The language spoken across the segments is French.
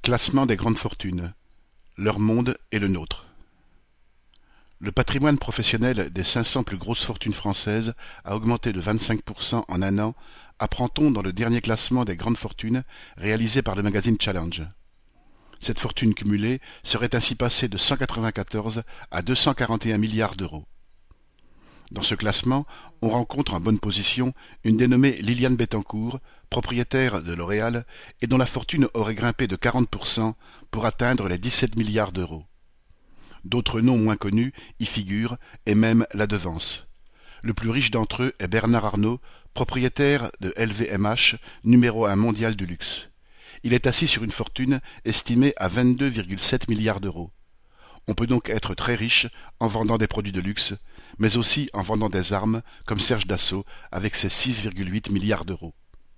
Classement des grandes fortunes. Leur monde et le nôtre. Le patrimoine professionnel des 500 plus grosses fortunes françaises a augmenté de 25% en un an, apprend-on dans le dernier classement des grandes fortunes réalisé par le magazine Challenge. Cette fortune cumulée serait ainsi passée de 194 à 241 milliards d'euros. Dans ce classement, on rencontre en bonne position une dénommée Liliane Bettencourt, propriétaire de L'Oréal, et dont la fortune aurait grimpé de 40% pour atteindre les 17 milliards d'euros. D'autres noms moins connus y figurent et même la devancent. Le plus riche d'entre eux est Bernard Arnault, propriétaire de LVMH, numéro 1 mondial du luxe. Il est assis sur une fortune estimée à 22,7 milliards d'euros. On peut donc être très riche en vendant des produits de luxe, mais aussi en vendant des armes, comme Serge Dassault, avec ses 6,8 milliards d'euros.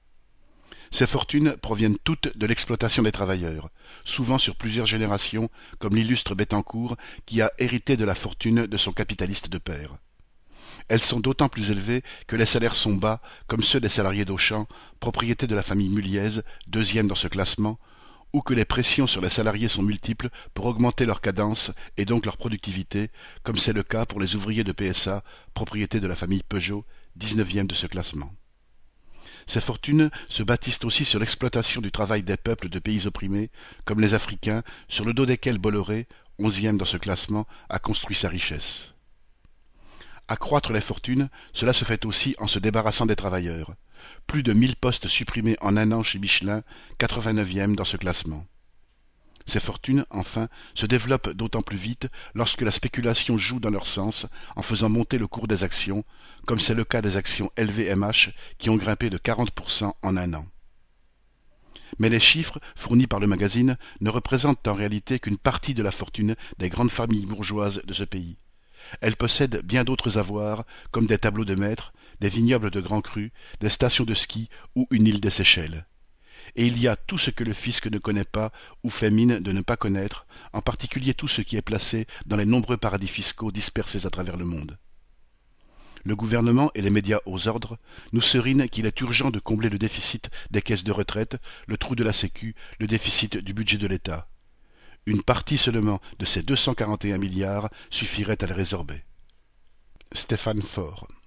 Ces fortunes proviennent toutes de l'exploitation des travailleurs, souvent sur plusieurs générations, comme l'illustre Bettencourt, qui a hérité de la fortune de son capitaliste de père. Elles sont d'autant plus élevées que les salaires sont bas, comme ceux des salariés d'Auchan, propriété de la famille Muliez, deuxième dans ce classement, ou que les pressions sur les salariés sont multiples pour augmenter leur cadence et donc leur productivité, comme c'est le cas pour les ouvriers de PSA, propriété de la famille Peugeot, 19e de ce classement. Ces fortunes se bâtissent aussi sur l'exploitation du travail des peuples de pays opprimés, comme les Africains, sur le dos desquels Bolloré, 11e dans ce classement, a construit sa richesse. Accroître les fortunes, cela se fait aussi en se débarrassant des travailleurs. Plus de 1000 postes supprimés en un an chez Michelin, 89e dans ce classement. Ces fortunes, enfin, se développent d'autant plus vite lorsque la spéculation joue dans leur sens en faisant monter le cours des actions, comme c'est le cas des actions LVMH qui ont grimpé de 40% en un an. Mais les chiffres fournis par le magazine ne représentent en réalité qu'une partie de la fortune des grandes familles bourgeoises de ce pays. Elles possèdent bien d'autres avoirs, comme des tableaux de maître, des vignobles de Grand Cru, des stations de ski ou une île des Seychelles. Et il y a tout ce que le fisc ne connaît pas ou fait mine de ne pas connaître, en particulier tout ce qui est placé dans les nombreux paradis fiscaux dispersés à travers le monde. Le gouvernement et les médias aux ordres nous serinent qu'il est urgent de combler le déficit des caisses de retraite, le trou de la Sécu, le déficit du budget de l'État. Une partie seulement de ces 241 milliards suffirait à les résorber. Stéphane Faure.